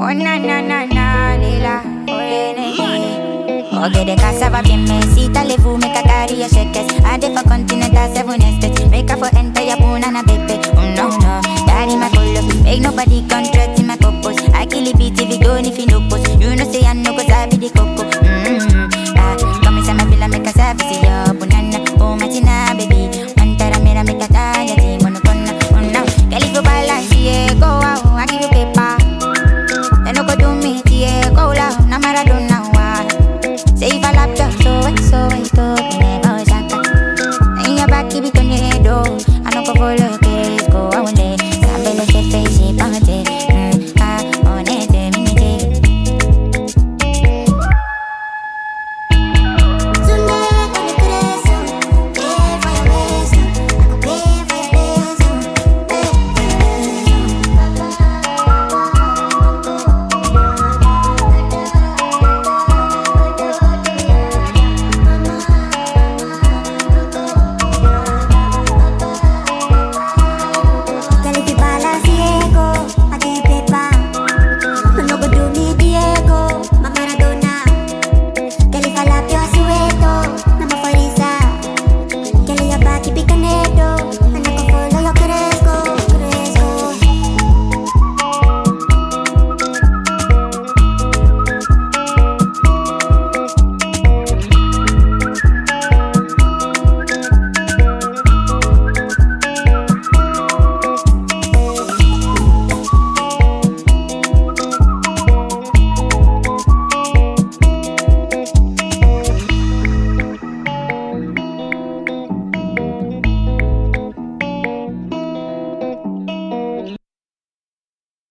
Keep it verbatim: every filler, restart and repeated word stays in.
Oh na na na na, lila, oh eh, eh, eh. Oh, get the cassava bien mesita, le vous make a carry a shakers. I dey for continental seven estates, make her for enter your punana baby. Oh no no, daddy